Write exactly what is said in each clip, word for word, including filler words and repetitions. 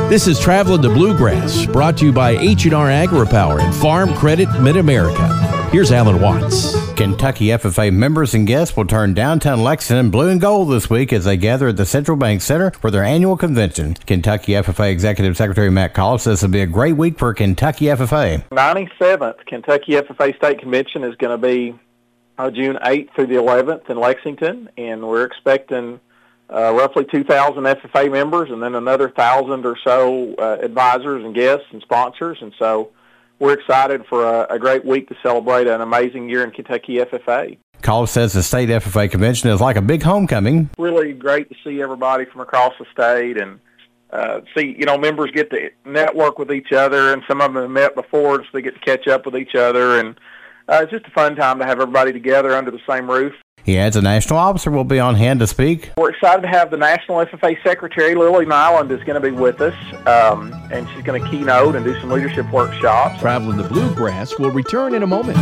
This is Traveling the Bluegrass, brought to you by H and R AgriPower and Farm Credit Mid-America. Here's Alan Watts. Kentucky F F A members and guests will turn downtown Lexington blue and gold this week as they gather at the Central Bank Center for their annual convention. Kentucky F F A Executive Secretary Matt Collins says it'll be a great week for Kentucky F F A. ninety-seventh Kentucky F F A State Convention is going to be uh, June eighth through the eleventh in Lexington, and we're expecting uh, roughly two thousand F F A members and then another one thousand or so uh, advisors and guests and sponsors, and so we're excited for a, a great week to celebrate an amazing year in Kentucky F F A. Collins says the state F F A convention is like a big homecoming. Really great to see everybody from across the state and uh, see, you know, members get to network with each other, and some of them have met before, so they get to catch up with each other, and uh, it's just a fun time to have everybody together under the same roof. He adds a national officer will be on hand to speak. We're excited to have the National F F A Secretary, Lily Nyland, is going to be with us, um, and she's going to keynote and do some leadership workshops. Traveling the Bluegrass will return in a moment.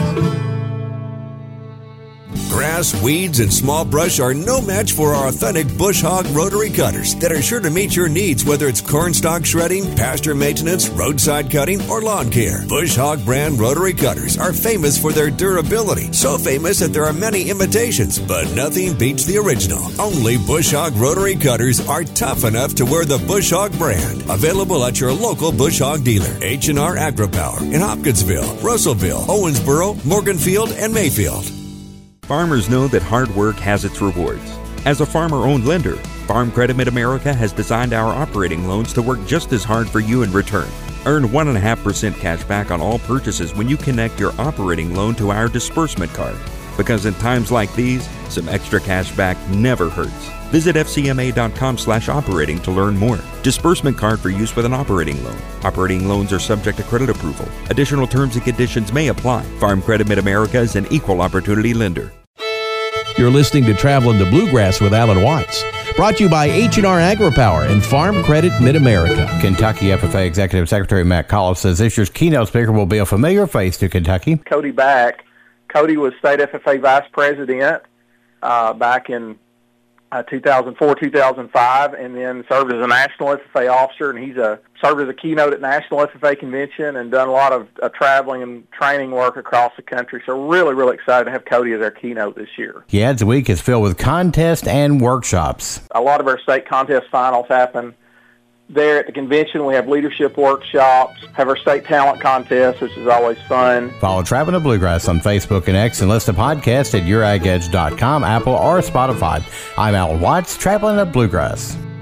Grass, weeds, and small brush are no match for our authentic Bush Hog rotary cutters that are sure to meet your needs, whether it's cornstalk shredding, pasture maintenance, roadside cutting, or lawn care. Bush Hog brand rotary cutters are famous for their durability, so famous that there are many imitations, but nothing beats the original. Only Bush Hog rotary cutters are tough enough to wear the Bush Hog brand. Available at your local Bush Hog dealer. H and R AgriPower in Hopkinsville, Russellville, Owensboro, Morganfield, and Mayfield. Farmers know that hard work has its rewards. As a farmer-owned lender, Farm Credit Mid-America has designed our operating loans to work just as hard for you in return. Earn one point five percent cash back on all purchases when you connect your operating loan to our disbursement card. Because in times like these, some extra cash back never hurts. Visit F C M A dot com slash operating to learn more. Disbursement card for use with an operating loan. Operating loans are subject to credit approval. Additional terms and conditions may apply. Farm Credit Mid-America is an equal opportunity lender. You're listening to Traveling the Bluegrass with Alan Watts, brought to you by H and R AgriPower and Farm Credit Mid-America. Kentucky F F A Executive Secretary Matt Collins says this year's keynote speaker will be a familiar face to Kentucky. Cody Back. Cody was State F F A Vice President uh, back in uh, two thousand four, two thousand five, and then served as a National F F A officer, and he's a, served as a keynote at National F F A Convention and done a lot of uh, traveling and training work across the country. So really, really excited to have Cody as our keynote this year. He adds the week is filled with contests and workshops. A lot of our state contest finals happen there at the convention. We have leadership workshops, have our state talent contest, which is always fun. Follow Traveling the Bluegrass on Facebook and X and listen to podcasts at your ag edge dot com, Apple, or Spotify. I'm Alan Watts, Traveling the Bluegrass.